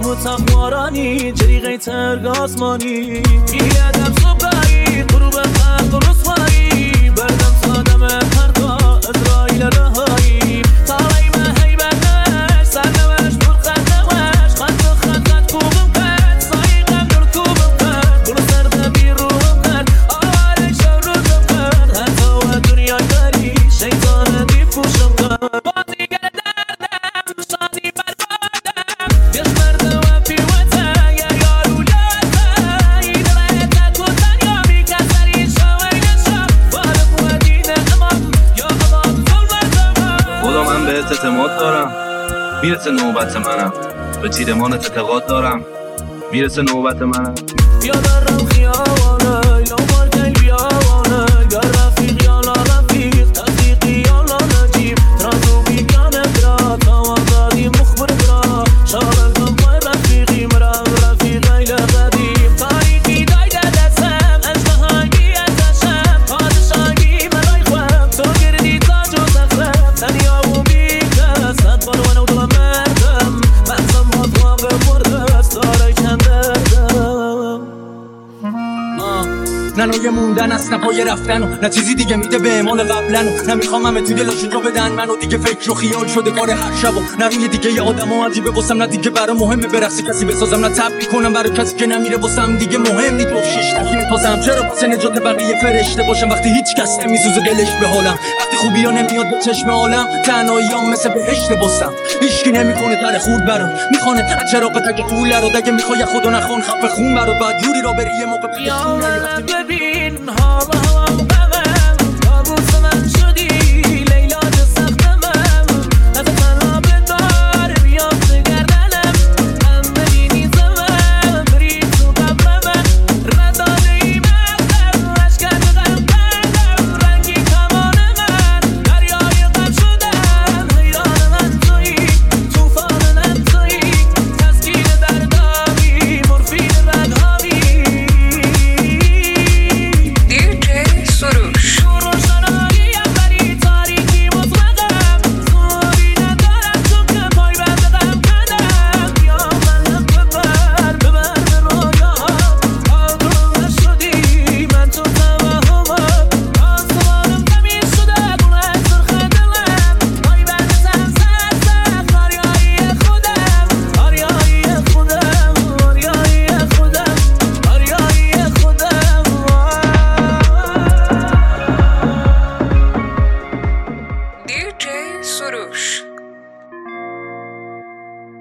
تخمارانی جریقه ترگ آسمانی بیادم صبحایی غروب خلق و رسوایی بردم سادم پرتا اسرائیل رهایی تاوی مهی بردمش سرنوش برخد نوش خط و خط کوبم کرد سایقم در کوبم کرد بلو سرده بیروم کرد آره شو روزم کرد حتی و دنیای داری شیطان دیفوشم کرد بازیگر دردم تو شادی بربادم یش مرده و پیوته یا یارو یاته این رایت تو دنیا بیکسری شوی نشا بارم و دینه امام یا امام ظلمت خدا من بهت اعتماد دارم میرسه نوبت منم به تیرمانت اعتقاد دارم میرسه نوبت منم یا دارم خیابانه یا مالکل بیابانه یا رفیق یا لا رفیق تفریقی یا لا نجیب ترازو بیگانه برا توازادی مخبر برا شارل کن پای رفیقی مرام رفیق ایل قدیم تاریکی دایده دستم اجمهایی ازشم پادشاهی مرای خوام تو گردی تاج و تختم تنیا و بیکس صد بار ونو دلم مردم مقصم باز واقع مرده ستاره کندردم نه نوع موندن است نه پای رفتن و نه چیزی دیگه میده به اعمال قبلن و نه میخوام همه توی دلاشون جا بدن منو دیگه فکر و خیال شده کار هر شب و نه روی دیگه یه آدم و عجیبه واسم نه دیگه برا مهمه برقص کسی بسازم نه تب کنم برای کسی که نمیره واسم دیگه مهم نیست با شیش تکیم پاسم چرا واسه نجات بقیه فرشته باشم وقتی هیچ کس نمیسوزه دلش به حالم وقتی خوبی ها نمیاد به چشم عالم تنهاییام مثل بهشت باسم هیچکی نمیکنه تر خورد برام میخونه چراغ تک قوله رو دیگه میخوای خودو نخون خفه خون برات بعد جوری را بری یه موقع ببین